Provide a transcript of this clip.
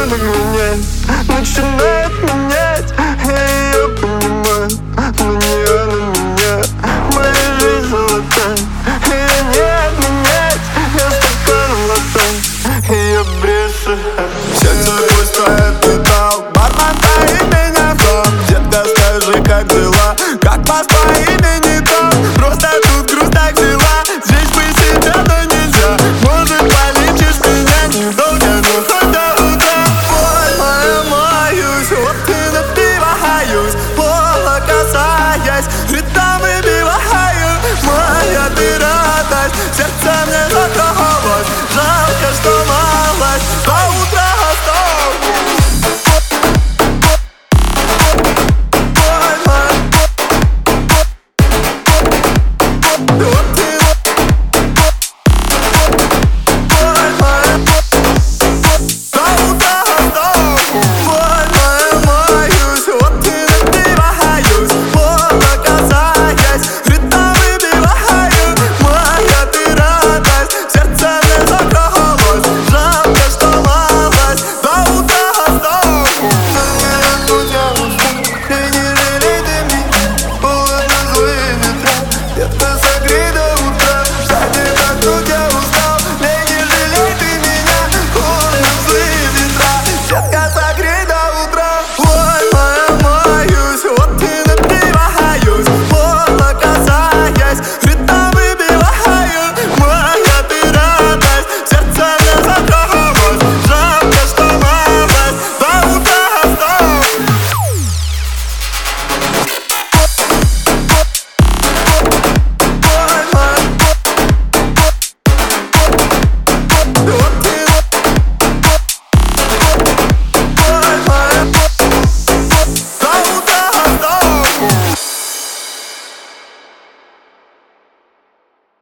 так менять, начинает менять. Я ее понимаю, но не она меня. Моя жизнь золотая, ее не обменять. Я стаканом глотаю ее бресы.